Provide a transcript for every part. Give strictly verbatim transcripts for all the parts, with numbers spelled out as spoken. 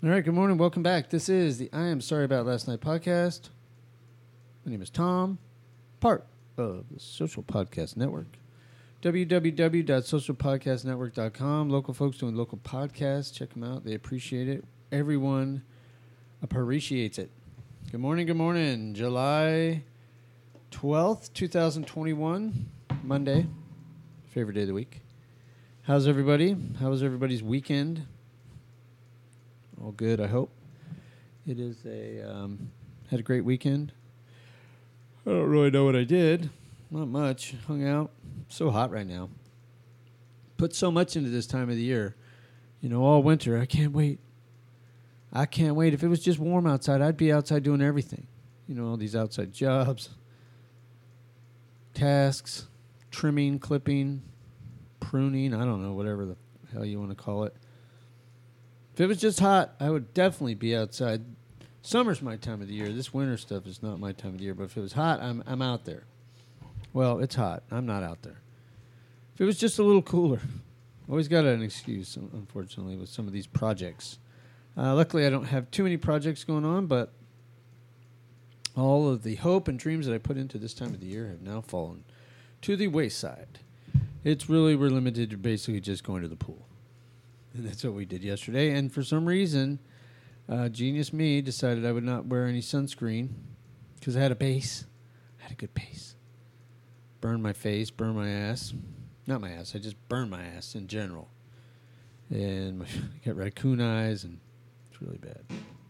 All right, good morning. Welcome back. This is the I Am Sorry About Last Night podcast. My name is Tom, part of the Social Podcast Network. w w w dot social podcast network dot com. Local folks doing local podcasts. Check them out. They appreciate it. Everyone appreciates it. Good morning, good morning. July twelfth, twenty twenty-one, Monday. Favorite day of the week. How's everybody? How was everybody's weekend? All good, I hope. It is a, um, had a great weekend. I don't really know what I did. Not much. Hung out. So hot right now. Put so much into this time of the year. You know, all winter. I can't wait. I can't wait. If it was just warm outside, I'd be outside doing everything. You know, all these outside jobs, tasks, trimming, clipping, pruning. I don't know, whatever the hell you want to call it. If it was just hot, I would definitely be outside. Summer's my time of the year. This winter stuff is not my time of the year. But if it was hot, I'm I'm out there. Well, it's hot. I'm not out there. If it was just a little cooler. Always got an excuse, unfortunately, with some of these projects. Uh, luckily, I don't have too many projects going on, but all of the hope and dreams that I put into this time of the year have now fallen to the wayside. It's really, we're limited to basically just going to the pool. And that's what we did yesterday. And for some reason, uh, genius me decided I would not wear any sunscreen because I had a base. I had a good base. Burned my face, burned my ass. Not my ass, I just burned my ass in general. And my, I got raccoon eyes, and it's really bad.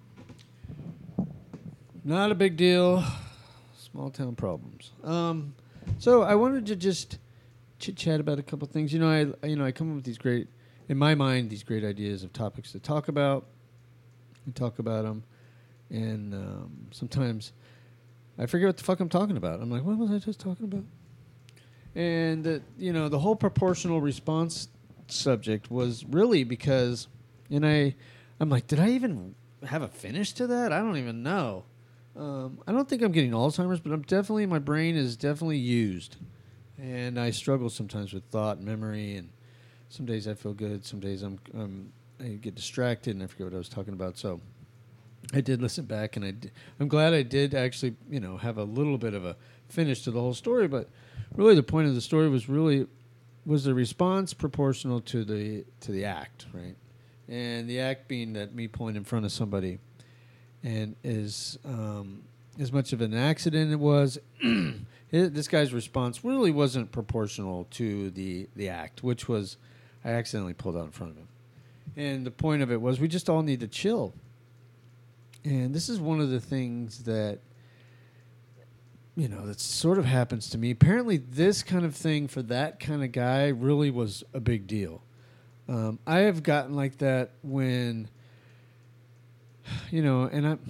Not a big deal. Small town problems. Um, so I wanted to just chit-chat about a couple things. You know, I you know I come up with these great... in my mind, these great ideas of topics to talk about. We talk about them, and um, sometimes I forget what the fuck I'm talking about. I'm like, what was I just talking about? And, the, you know, the whole proportional response subject was really because, and I, I'm like, did I even have a finish to that? I don't even know. Um, I don't think I'm getting Alzheimer's, but I'm definitely, my brain is definitely used. And I struggle sometimes with thought and memory, and some days I feel good. Some days I'm, um, I get distracted and I forget what I was talking about. So I did listen back, and I d- I'm glad I did actually, you know, have a little bit of a finish to the whole story. But really, the point of the story was really was the response proportional to the to the act, right? And the act being that me pulling in front of somebody, and is um, as much of an accident it was. it, this guy's response really wasn't proportional to the the act, which was. I accidentally pulled out in front of him. And the point of it was we just all need to chill. And this is one of the things that, you know, that sort of happens to me. Apparently this kind of thing for that kind of guy really was a big deal. Um, I have gotten like that when, you know, and I,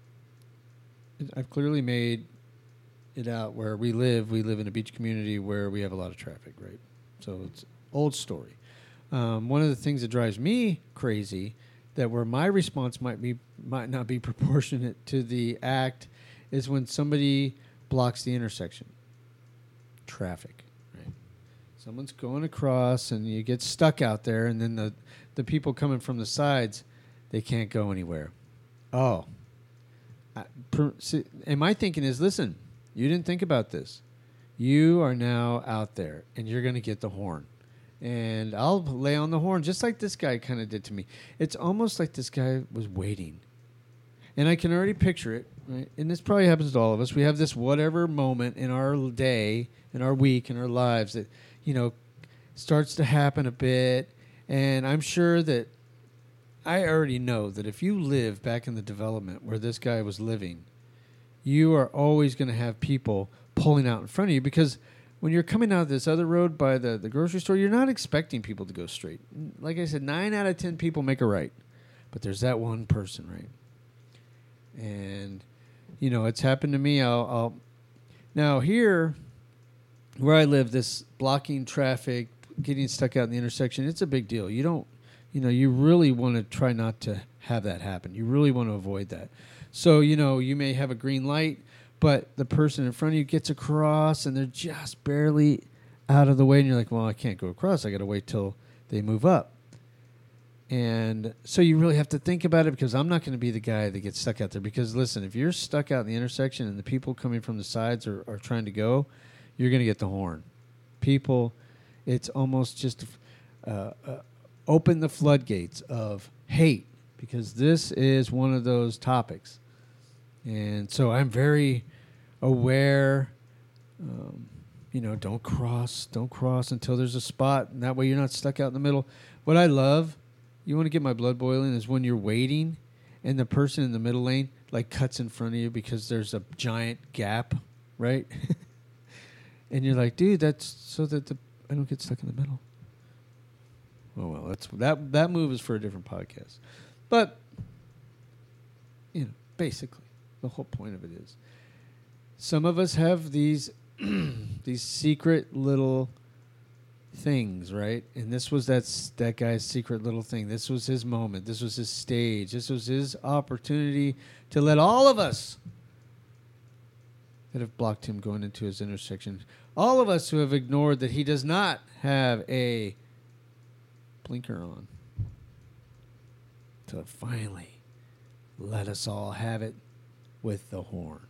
I've clearly made it out where we live. We live in a beach community where we have a lot of traffic, right? So it's old story. Um, one of the things that drives me crazy, that where my response might be might not be proportionate to the act, is when somebody blocks the intersection. Traffic, right? Someone's going across, and you get stuck out there, and then the the people coming from the sides, they can't go anywhere. Oh, I, per, see, and my thinking is, listen, you didn't think about this. You are now out there, and you're going to get the horn. And I'll lay on the horn just like this guy kind of did to me. It's almost like this guy was waiting. And I can already picture it. Right? And this probably happens to all of us. We have this whatever moment in our day, in our week, in our lives that, you know, starts to happen a bit. And I'm sure that I already know that if you live back in the development where this guy was living, you are always going to have people pulling out in front of you because when you're coming out of this other road by the, the grocery store, you're not expecting people to go straight. Like I said, nine out of ten people make a right. But there's that one person, right? And, you know, it's happened to me. I'll, I'll Now, here, where I live, this blocking traffic, getting stuck out in the intersection, it's a big deal. You don't, you know, you really want to try not to have that happen. You really want to avoid that. So, you know, you may have a green light, but the person in front of you gets across and they're just barely out of the way. And you're like, well, I can't go across. I got to wait till they move up. And so you really have to think about it, because I'm not going to be the guy that gets stuck out there. Because listen, if you're stuck out in the intersection and the people coming from the sides are, are trying to go, you're going to get the horn. People, it's almost just uh, uh, open the floodgates of hate, because this is one of those topics. And so I'm very aware, um, you know, don't cross, don't cross until there's a spot. And that way you're not stuck out in the middle. What I love, you want to get my blood boiling, is when you're waiting and the person in the middle lane like cuts in front of you because there's a giant gap, right? And you're like, dude, that's so that the I don't get stuck in the middle. Oh well, that's that that move is for a different podcast. But you know, basically, the whole point of it is some of us have these these secret little things, right? And this was that that guy's secret little thing. This was his moment. This was his stage. This was his opportunity to let all of us that have blocked him going into his intersection, all of us who have ignored that he does not have a blinker on, to finally let us all have it with the horn.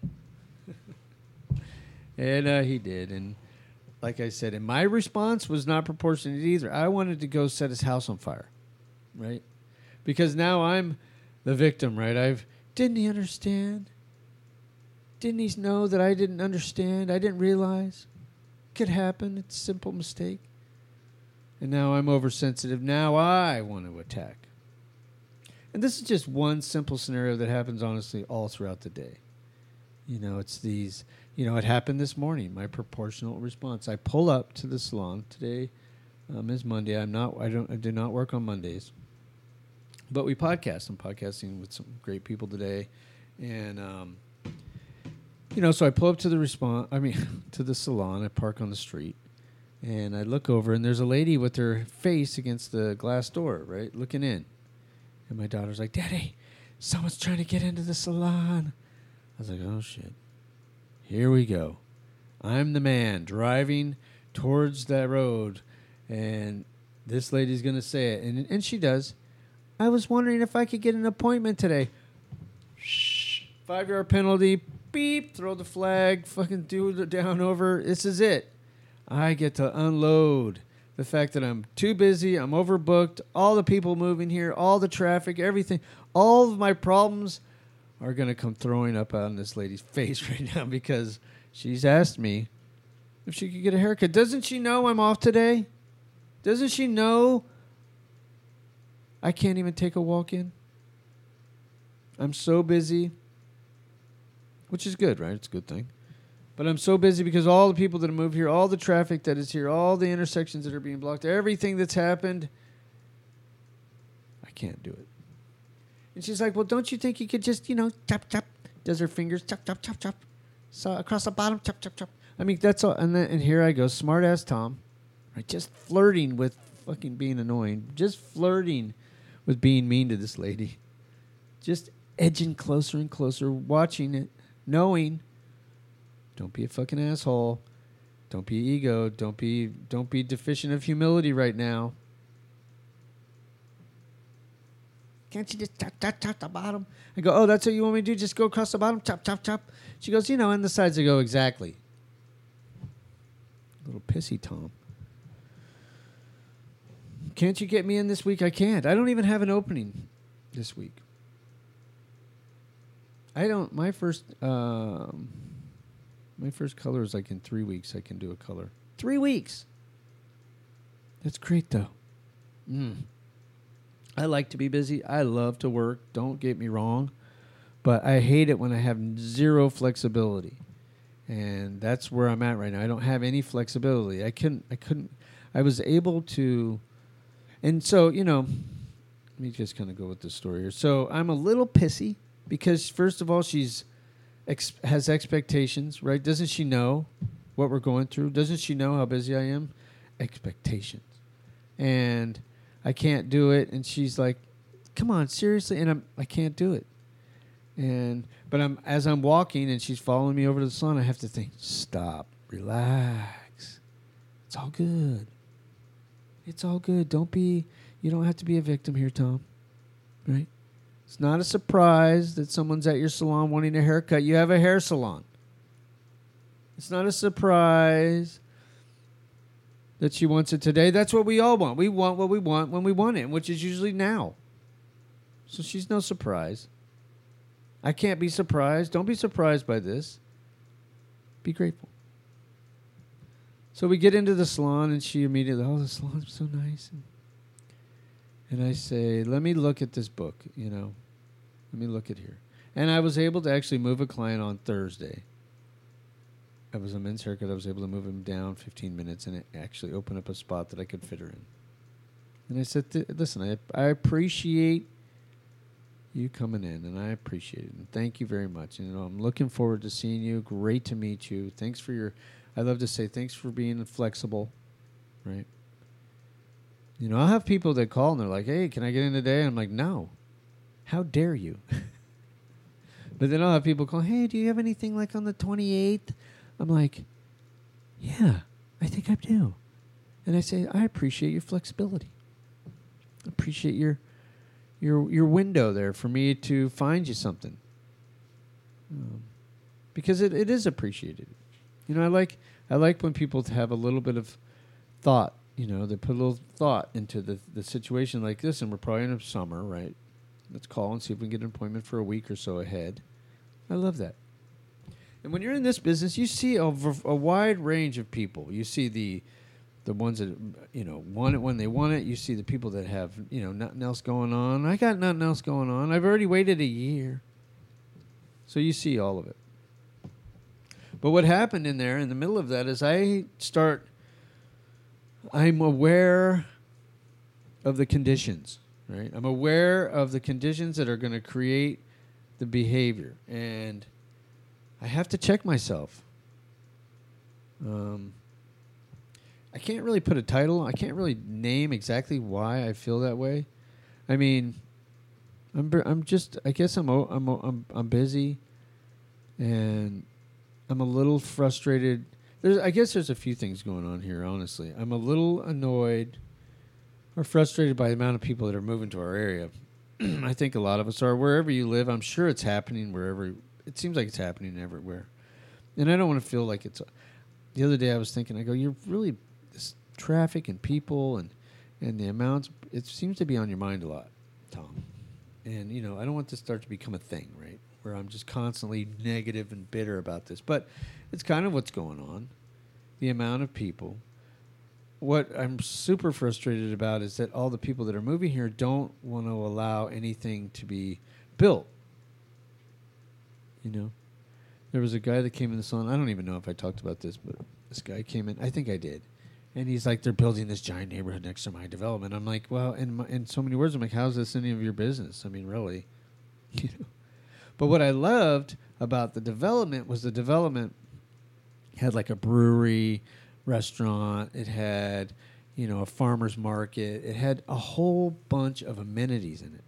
And uh, he did. And like I said, and my response was not proportionate either. I wanted to go set his house on fire, right? Because now I'm the victim, right? I've didn't he understand? Didn't he know that I didn't understand? I didn't realize. Could happen. It's a simple mistake. And now I'm oversensitive. Now I want to attack. And this is just one simple scenario that happens, honestly, all throughout the day. You know, it's these... You know, it happened this morning. My proportional response. I pull up to the salon today. Um, is Monday. I'm not. I don't. I do not work on Mondays. But we podcast. I'm podcasting with some great people today, and um, you know, so I pull up to the response. I mean, to the salon. I park on the street, and I look over, and there's a lady with her face against the glass door, right, looking in. And my daughter's like, "Daddy, someone's trying to get into the salon." I was like, "Oh shit. Here we go. I'm the man driving towards that road, and this lady's going to say it." And and she does. "I was wondering if I could get an appointment today." Shh. Five-yard penalty. Beep. Throw the flag. Fucking do it down over. This is it. I get to unload the fact that I'm too busy. I'm overbooked. All the people moving here. All the traffic. Everything. All of my problems are going to come throwing up on this lady's face right now, because she's asked me if she could get a haircut. Doesn't she know I'm off today? Doesn't she know I can't even take a walk in? I'm so busy, which is good, right? It's a good thing. But I'm so busy because all the people that have moved here, all the traffic that is here, all the intersections that are being blocked, everything that's happened, I can't do it. And she's like, "Well, don't you think you could just, you know, chop, chop?" Does her fingers, chop, chop, chop, chop. So across the bottom, chop, chop, chop. I mean, that's all. And then, and here I go, smart ass Tom, right? Just flirting with fucking being annoying. Just flirting with being mean to this lady. Just edging closer and closer, watching it, knowing, don't be a fucking asshole. Don't be ego. Don't be, don't be deficient of humility right now. Can't you just chop, chop, chop the bottom? I go, "Oh, that's what you want me to do? Just go across the bottom, chop, chop, chop." She goes, "You know," and the sides I go, "Exactly." Little pissy Tom. "Can't you get me in this week?" I can't. I don't even have an opening this week. I don't, my first, um, my first color is like in three weeks I can do a color. Three weeks. That's great though. Mm. I like to be busy. I love to work. Don't get me wrong. But I hate it when I have zero flexibility. And that's where I'm at right now. I don't have any flexibility. I couldn't, I couldn't, I was able to, and so, you know, let me just kind of go with the story here. So I'm a little pissy because, first of all, she's ex- has expectations, right? Doesn't she know what we're going through? Doesn't she know how busy I am? Expectations. And I can't do it, and she's like, "Come on, seriously," and I'm I can't do it. And but I'm as I'm walking, and she's following me over to the salon. I have to think, stop, relax. It's all good. It's all good. Don't be, You don't have to be a victim here, Tom. Right? It's not a surprise that someone's at your salon wanting a haircut. You have a hair salon. It's not a surprise that she wants it today. That's what we all want. We want what we want when we want it, which is usually now. So she's no surprise. I can't be surprised. Don't be surprised by this. Be grateful. So we get into the salon, and she immediately, oh, the salon's so nice. And, and I say, let me look at this book, you know. Let me look at here. And I was able to actually move a client on Thursday. I was a men's haircut. I was able to move him down fifteen minutes and it actually opened up a spot that I could fit her in. And I said, listen, I, I appreciate you coming in, and I appreciate it. And thank you very much. And, you know, I'm looking forward to seeing you. Great to meet you. Thanks for your, I love to say thanks for being flexible, right? You know, I'll have people that call and they're like, hey, can I get in today? And I'm like, no. How dare you? But then I'll have people call, hey, do you have anything like on the twenty-eighth? I'm like, yeah, I think I do. And I say, I appreciate your flexibility. I appreciate your your your window there for me to find you something. Um, because it, it is appreciated. You know, I like I like when people have a little bit of thought, you know, they put a little thought into the, the situation like this, and we're probably in the summer, right? Let's call and see if we can get an appointment for a week or so ahead. I love that. And when you're in this business, you see a, a wide range of people. You see the the ones that, you know, want it when they want it. You see the people that have, you know, nothing else going on. I got nothing else going on. I've already waited a year. So you see all of it. But what happened in there in the middle of that is I start, I'm aware of the conditions, right? I'm aware of the conditions that are going to create the behavior. And I have to check myself. Um, I can't really put a title. I can't really name exactly why I feel that way. I mean, I'm I'm just. I guess I'm I'm I'm I'm busy, and I'm a little frustrated. There's. I guess there's a few things going on here. Honestly, I'm a little annoyed or frustrated by the amount of people that are moving to our area. I think a lot of us are. Wherever you live, I'm sure it's happening wherever. It seems like it's happening everywhere. And I don't want to feel like it's... The other day I was thinking, I go, you're really... This traffic and people and, and the amounts, it seems to be on your mind a lot, Tom. And, you know, I don't want this to start to become a thing, right? Where I'm just constantly negative and bitter about this. But it's kind of what's going on. The amount of people. What I'm super frustrated about is that all the people that are moving here don't want to allow anything to be built. You know, there was a guy that came in the salon. I don't even know if I talked about this, but this guy came in. I think I did. And he's like, they're building this giant neighborhood next to my development. I'm like, well, in, my, in so many words, I'm like, how's this any of your business? I mean, really? You know. But what I loved about the development was the development had like a brewery, restaurant. It had, you know, a farmer's market. It had a whole bunch of amenities in it.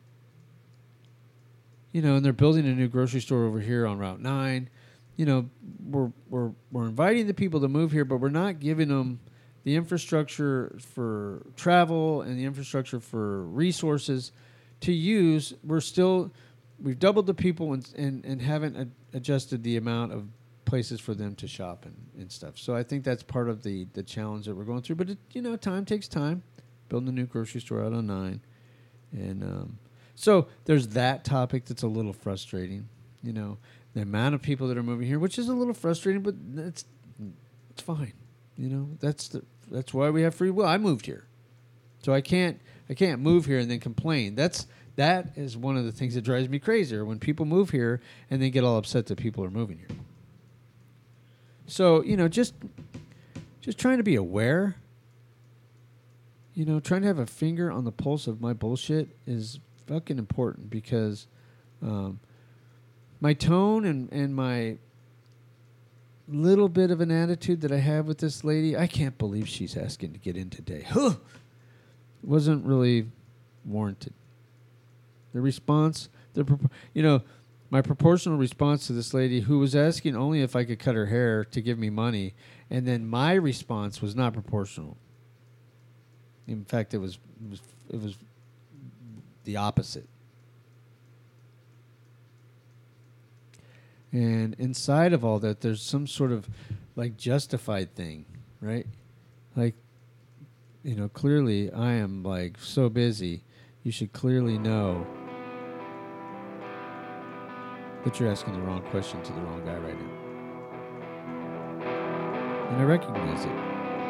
You know, and they're building a new grocery store over here on Route nine. You know, we're we're we're inviting the people to move here, but we're not giving them the infrastructure for travel and the infrastructure for resources to use. We're still, we've doubled the people and and, and haven't ad- adjusted the amount of places for them to shop and, and stuff. So I think that's part of the, the challenge that we're going through. But, it, you know, time takes time. Building a new grocery store out on nine. And, um, So there's that topic that's a little frustrating, you know, the amount of people that are moving here, which is a little frustrating, but it's it's fine, you know. That's the that's why we have free will. I moved here, so I can't I can't move here and then complain. That's that is one of the things that drives me crazier when people move here and then get all upset that people are moving here. So you know, just just trying to be aware, you know, trying to have a finger on the pulse of my bullshit is fucking important because um, my tone and, and my little bit of an attitude that I have with this lady, I can't believe she's asking to get in today. Huh! Wasn't really warranted. The response, the pro- you know, my proportional response to this lady who was asking only if I could cut her hair to give me money, and then my response was not proportional. In fact, it was it was, it was the opposite. And inside of all that, there's some sort of like justified thing, right? Like, you know, clearly I am like so busy. You should clearly know that you're asking the wrong question to the wrong guy right now. And I recognize it.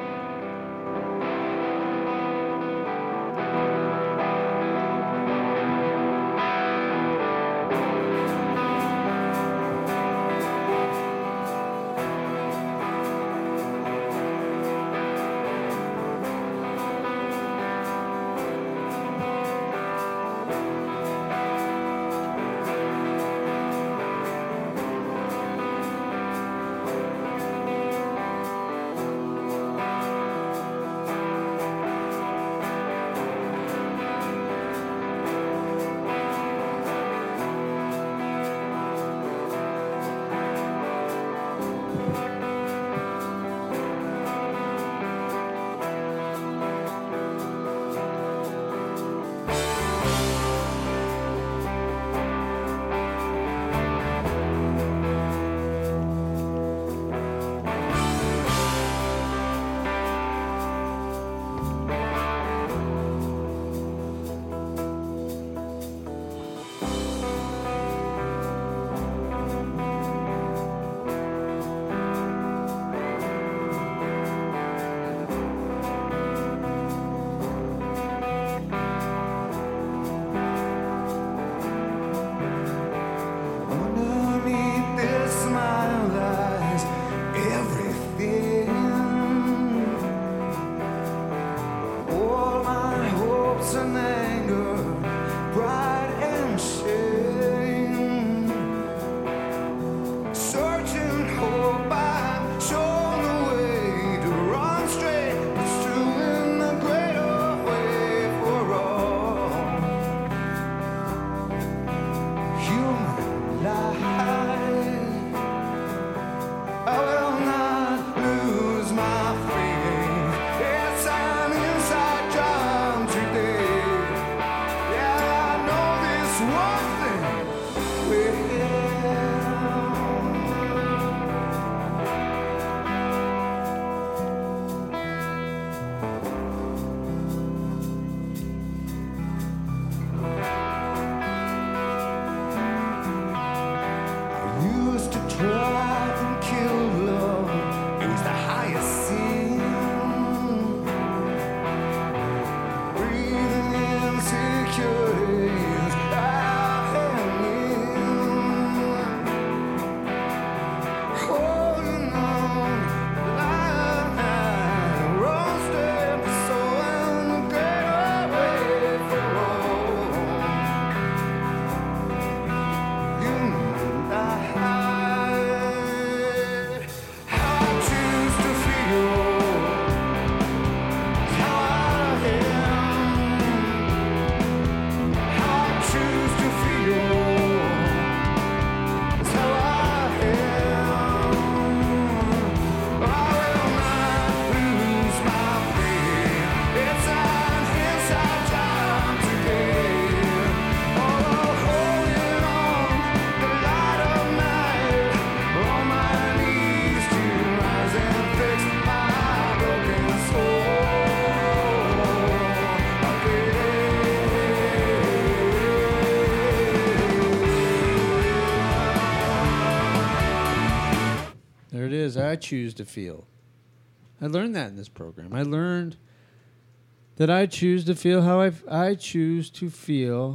I choose to feel. I learned that in this program. I learned that I choose to feel how I, I choose to feel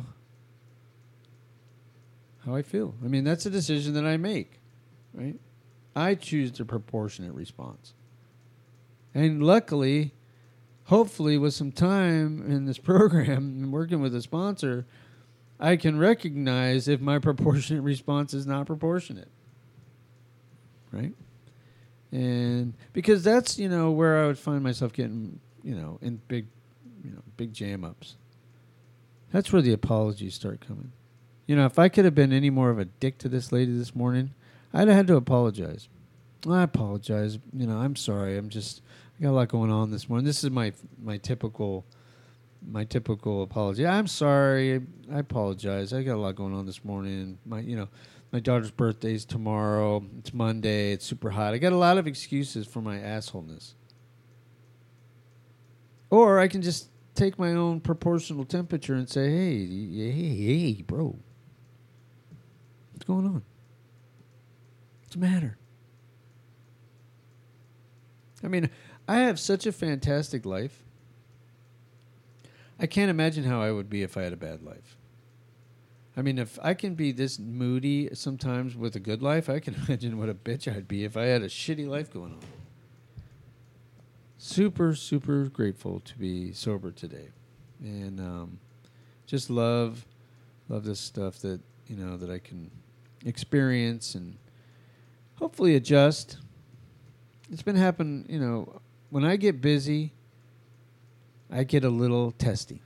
how I feel. I mean, that's a decision that I make, right? I choose the proportionate response. And luckily, hopefully with some time in this program and working with a sponsor, I can recognize if my proportionate response is not proportionate, right? And because that's, you know, where I would find myself getting, you know, in big, you know, big jam-ups. That's where the apologies start coming. You know, if I could have been any more of a dick to this lady this morning, I'd have had to apologize. I apologize. You know, I'm sorry. I'm just, I got a lot going on this morning. This is my my typical my typical apology. I'm sorry. I apologize. I got a lot going on this morning. My you know, my daughter's birthday's tomorrow. It's Monday. It's super hot. I got a lot of excuses for my assholeness. Or I can just take my own proportional temperature and say, "Hey, hey, hey, bro. What's going on? What's the matter?" I mean, I have such a fantastic life. I can't imagine how I would be if I had a bad life. I mean, if I can be this moody sometimes with a good life, I can imagine what a bitch I'd be if I had a shitty life going on. Super, super grateful to be sober today. And um, just love, love this stuff that, you know, that I can experience and hopefully adjust. It's been happening, you know, when I get busy, I get a little testy.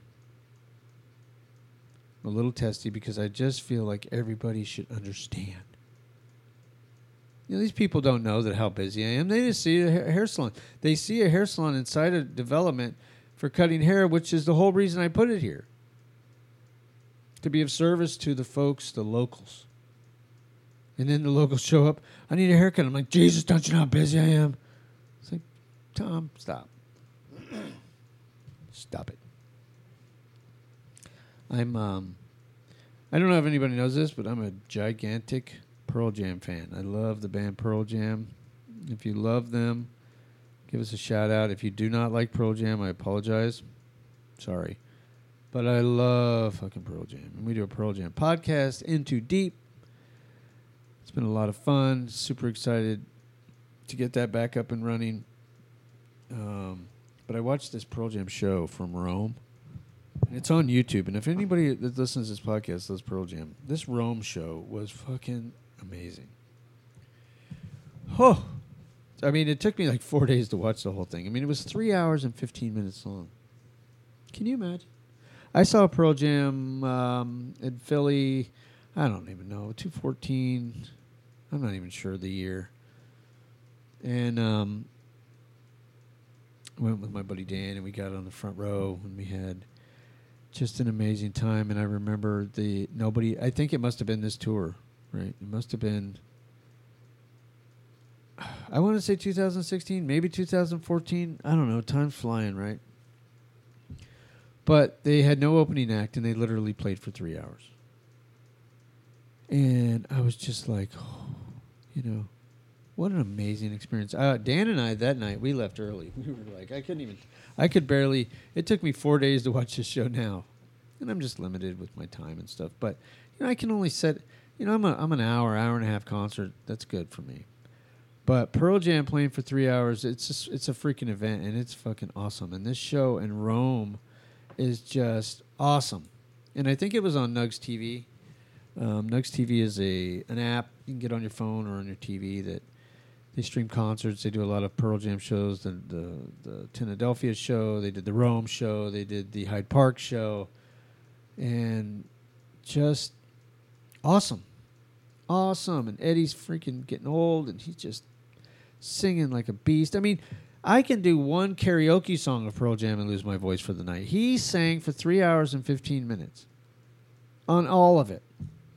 A little testy because I just feel like everybody should understand. You know, these people don't know that how busy I am. They just see a hair salon. They see a hair salon inside a development for cutting hair, which is the whole reason I put it here. To be of service to the folks, the locals. And then the locals show up. I need a haircut. I'm like, Jesus, don't you know how busy I am? It's like, Tom, stop. Stop it. I'm, um, I don't know if anybody knows this, but I'm a gigantic Pearl Jam fan. I love the band Pearl Jam. If you love them, give us a shout out. If you do not like Pearl Jam, I apologize. Sorry. But I love fucking Pearl Jam. And we do a Pearl Jam podcast, Into Deep. It's been a lot of fun. Super excited to get that back up and running. Um, but I watched this Pearl Jam show from Rome. And it's on YouTube. And if anybody that listens to this podcast loves Pearl Jam, this Rome show was fucking amazing. Oh, I mean, it took me like four days to watch the whole thing. I mean, it was three hours and fifteen minutes long. Can you imagine? I saw Pearl Jam um, in Philly. I don't even know, two fourteen. I'm not even sure the year. And um, went with my buddy Dan, and we got on the front row, and we had just an amazing time. And I remember the nobody. I think it must have been this tour, right? It must have been. I want to say two thousand sixteen, maybe two thousand fourteen. I don't know. Time's flying, right? But they had no opening act, and they literally played for three hours. And I was just like, oh, you know, what an amazing experience. Uh, Dan and I, that night, we left early. We were like, I couldn't even, I could barely, it took me four days to watch this show now. And I'm just limited with my time and stuff. But, you know, I can only set, you know, I'm, a, I'm an hour, hour and a half concert. That's good for me. But Pearl Jam playing for three hours, it's just, it's a freaking event, and it's fucking awesome. And this show in Rome is just awesome. And I think it was on Nugs T V. Um, Nugs T V is a an app you can get on your phone or on your T V that they stream concerts. They do a lot of Pearl Jam shows, the the, the Philadelphia show. They did the Rome show. They did the Hyde Park show. And just awesome. Awesome. And Eddie's freaking getting old, and he's just singing like a beast. I mean, I can do one karaoke song of Pearl Jam and lose my voice for the night. He sang for three hours and fifteen minutes on all of it.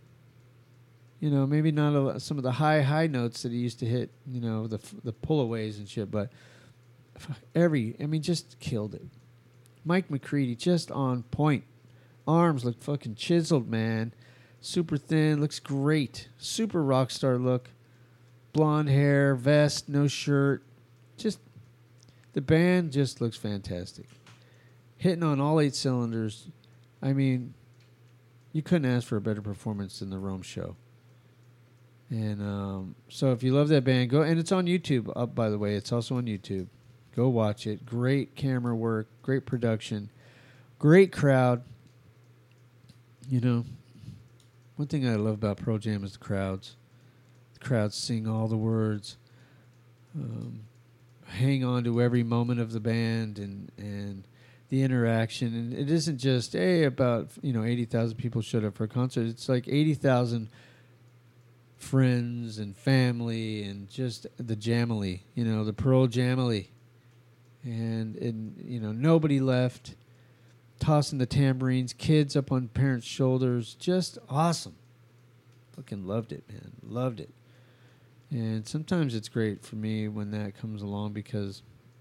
You know, maybe not a lot, some of the high, high notes that he used to hit, you know, the the pullaways and shit, but every, I mean, just killed it. Mike McCready, just on point. Arms look fucking chiseled, man. Super thin, looks great. Super rock star look. Blonde hair, vest, no shirt. Just, the band just looks fantastic. Hitting on all eight cylinders. I mean, you couldn't ask for a better performance than the Rome show. And um, so if you love that band, go. And it's on YouTube, up by the way. It's also on YouTube. Go watch it. Great camera work. Great production. Great crowd. You know, one thing I love about Pearl Jam is the crowds. The crowds sing all the words. Um, hang on to every moment of the band and, and the interaction. And it isn't just, hey, about, you know, eighty thousand people showed up for a concert. It's like eighty thousand friends and family and just the Jamily, you know, the Pearl Jamily. and and you know nobody left, tossing the tambourines, kids up on parents' shoulders, just awesome. Fucking loved it, man, loved it. And sometimes it's great for me when that comes along because,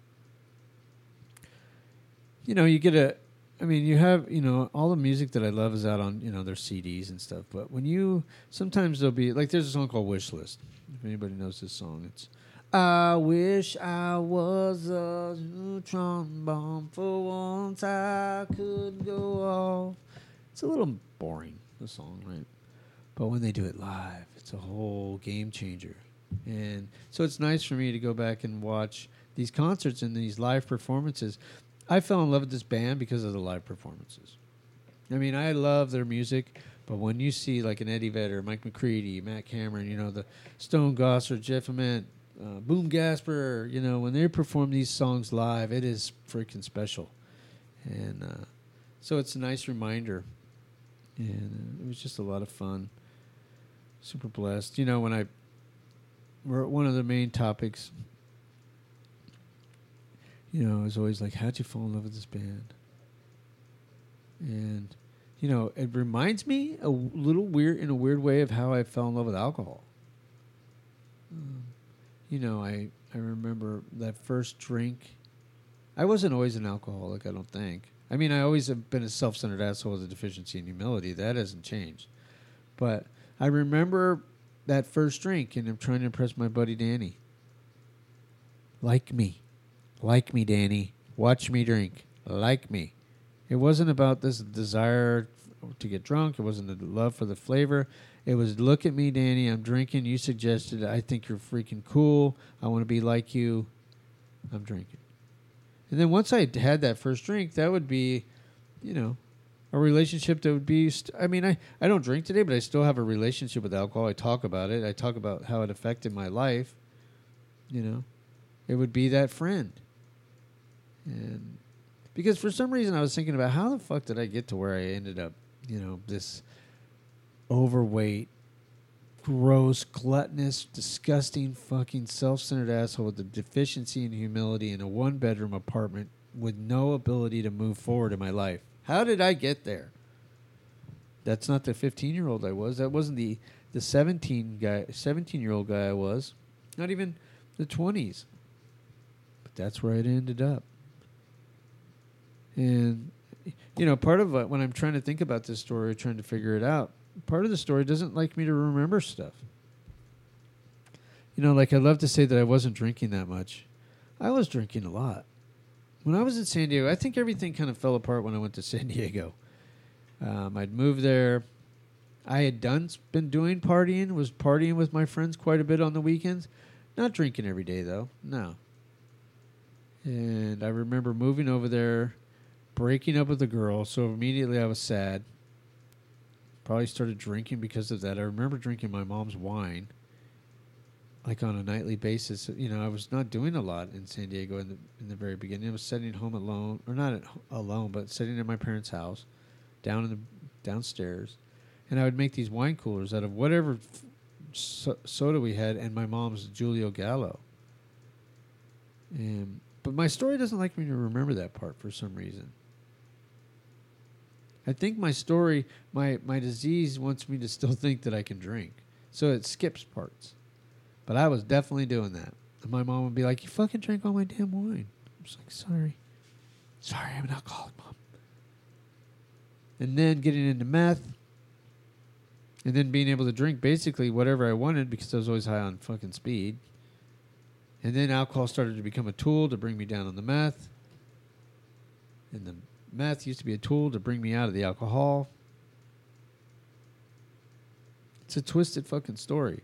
you know, you get a, I mean, you have, you know, all the music that I love is out on, you know, their C Ds and stuff. But when you, sometimes there'll be, like, there's a song called Wish List. If anybody knows this song, it's, I wish I was a neutron bomb for once I could go off. It's a little boring, the song, right? But when they do it live, it's a whole game changer. And so it's nice for me to go back and watch these concerts and these live performances. I fell in love with this band because of the live performances. I mean, I love their music, but when you see like an Eddie Vedder, Mike McCready, Matt Cameron, you know, the Stone Gossard, Jeff Ament, uh, Boom Gasper, you know, when they perform these songs live, it is freaking special. And uh, so it's a nice reminder. And uh, it was just a lot of fun. Super blessed. You know, when I... We're one of the main topics, you know, is always like, how'd you fall in love with this band? And, you know, it reminds me a w- little weird, in a weird way, of how I fell in love with alcohol. Um, you know, I, I remember that first drink. I wasn't always an alcoholic, I don't think. I mean, I always have been a self-centered asshole with a deficiency in humility. That hasn't changed. But I remember that first drink, and I'm trying to impress my buddy Danny. Like me. Like me, Danny. Watch me drink. Like me. It wasn't about this desire to get drunk. It wasn't a love for the flavor. It was, look at me, Danny. I'm drinking. You suggested it. I think you're freaking cool. I want to be like you. I'm drinking. And then once I had that first drink, that would be, you know, a relationship that would be, st- I mean, I, I don't drink today, but I still have a relationship with alcohol. I talk about it. I talk about how it affected my life. You know, it would be that friend. And because for some reason I was thinking about how the fuck did I get to where I ended up, you know, this overweight, gross, gluttonous, disgusting, fucking self-centered asshole with a deficiency in humility in a one-bedroom apartment with no ability to move forward in my life. How did I get there? That's not the fifteen-year-old I was. That wasn't the the seventeen guy, seventeen-year-old guy I was. Not even the twenties. But that's where it ended up. And, you know, part of it, when I'm trying to think about this story, trying to figure it out, part of the story doesn't like me to remember stuff. You know, like I love to say that I wasn't drinking that much. I was drinking a lot. When I was in San Diego, I think everything kind of fell apart when I went to San Diego. Um, I'd moved there. I had done been doing partying, was partying with my friends quite a bit on the weekends. Not drinking every day, though. No. And I remember moving over there, breaking up with a girl, so immediately I was sad. Probably started drinking because of that. I remember drinking my mom's wine, like on a nightly basis. You know, I was not doing a lot in San Diego in the in the very beginning. I was sitting home alone, or not at ho- alone, but sitting at my parents' house, down in the downstairs, and I would make these wine coolers out of whatever f- so- soda we had, and my mom's Giulio Gallo. And but my story doesn't like me to remember that part for some reason. I think my story, my my disease wants me to still think that I can drink, so it skips parts. But I was definitely doing that. And my mom would be like, you fucking drank all my damn wine. I'm just like, sorry. Sorry, I'm an alcoholic, Mom. And then getting into meth. And then being able to drink basically whatever I wanted because I was always high on fucking speed. And then alcohol started to become a tool to bring me down on the meth. And the meth used to be a tool to bring me out of the alcohol. It's a twisted fucking story.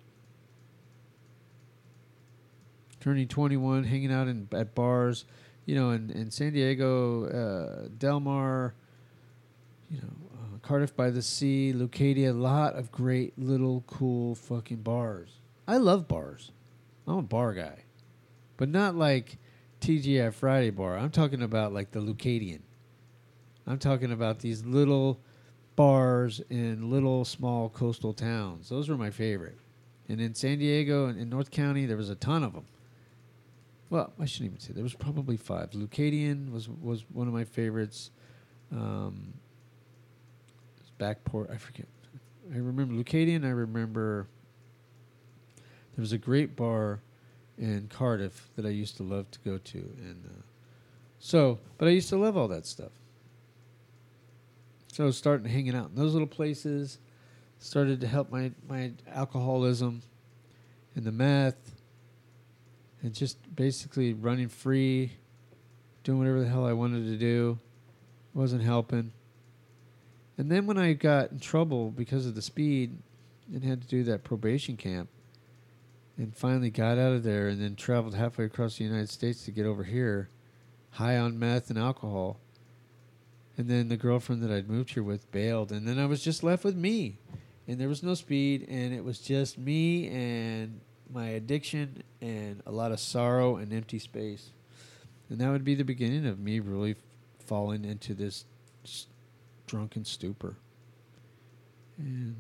Turning twenty-one, hanging out in at bars, you know, in, in San Diego, uh, Del Mar, you know, uh, Cardiff by the Sea, Leucadia, a lot of great little cool fucking bars. I love bars. I'm a bar guy. But not like T G I Friday bar. I'm talking about like the Leucadian. I'm talking about these little bars in little small coastal towns. Those were my favorite. And in San Diego and in North County, there was a ton of them. Well, I shouldn't even say. There was probably five. Leucadian was was one of my favorites. Um, Backport, I forget. I remember Leucadian. I remember there was a great bar in Cardiff that I used to love to go to, and uh, so, but I used to love all that stuff. So I was starting hanging out in those little places, started to help my, my alcoholism and the meth, and just basically running free, doing whatever the hell I wanted to do. Wasn't helping. And then when I got in trouble because of the speed and had to do that probation camp, and finally got out of there and then traveled halfway across the United States to get over here, high on meth and alcohol. And then the girlfriend that I'd moved here with bailed, and then I was just left with me. And there was no speed, and it was just me and my addiction and a lot of sorrow and empty space. And that would be the beginning of me really f- falling into this s- drunken stupor. And,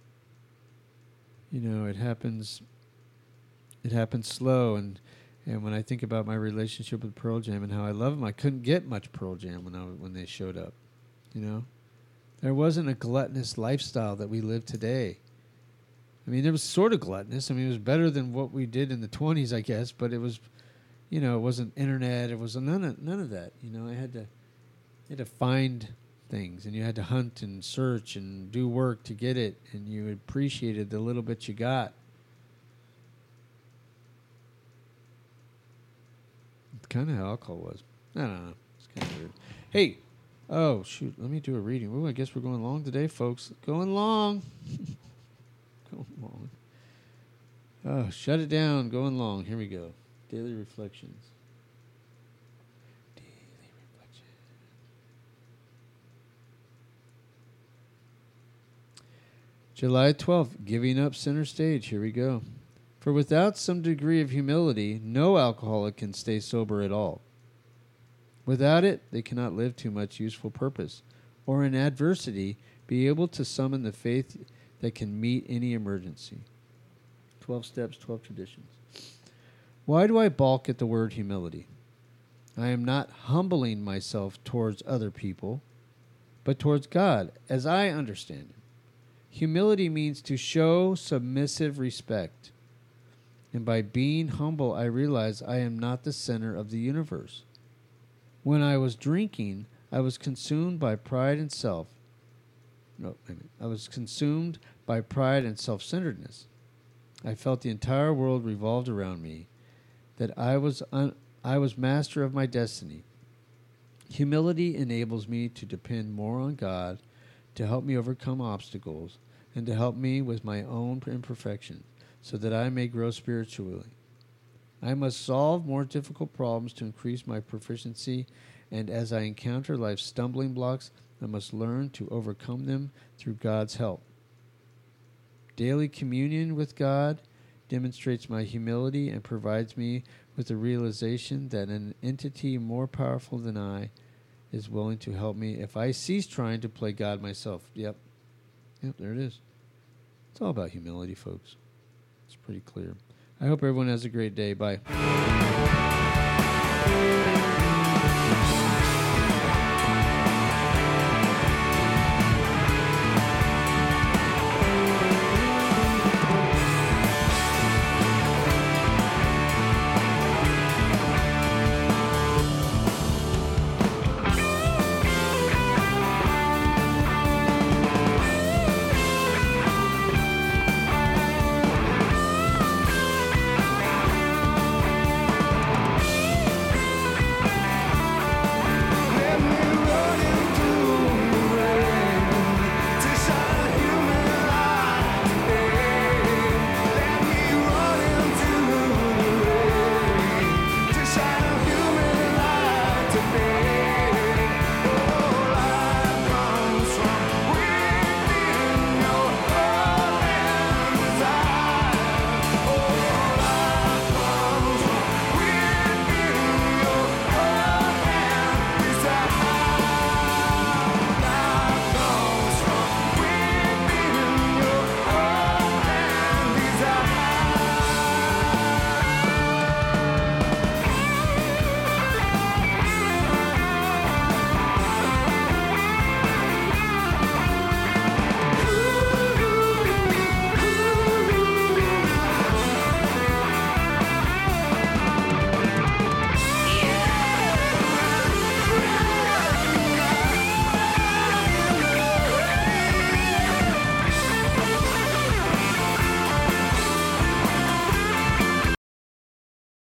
you know, it happens... It happened slow, and and when I think about my relationship with Pearl Jam and how I love them, I couldn't get much Pearl Jam when I when they showed up. You know, there wasn't a gluttonous lifestyle that we live today. I mean, there was sort of gluttonous. I mean, it was better than what we did in the twenties, I guess. But it was, you know, it wasn't internet. It was none of none of that. You know, I had to, I had to find things, and you had to hunt and search and do work to get it, and you appreciated the little bit you got. Kind of how alcohol was. I don't know. It's kind of weird. Hey, oh shoot, let me do a reading. Ooh, I guess we're going long today, folks. Going long. Going long. Oh, shut it down. Going long. Here we go. Daily reflections. Daily reflections. July twelfth, giving up center stage. Here we go. For without some degree of humility, no alcoholic can stay sober at all. Without it, they cannot live to much useful purpose, or in adversity be able to summon the faith that can meet any emergency. Twelve steps, twelve traditions. Why do I balk at the word humility? I am not humbling myself towards other people, but towards God, as I understand Him. Humility means to show submissive respect. And by being humble, I realize I am not the center of the universe. When I was drinking, I was consumed by pride and self. No, wait a minute. I was consumed by pride and self-centeredness. I felt the entire world revolved around me, that I was un- I was master of my destiny. Humility enables me to depend more on God to help me overcome obstacles and to help me with my own imperfections, so that I may grow spiritually. I must solve more difficult problems to increase my proficiency, and as I encounter life's stumbling blocks, I must learn to overcome them through God's help. Daily communion with God demonstrates my humility and provides me with the realization that an entity more powerful than I is willing to help me if I cease trying to play God myself. Yep. Yep, there it is. It's all about humility, folks. It's pretty clear. I hope everyone has a great day. Bye.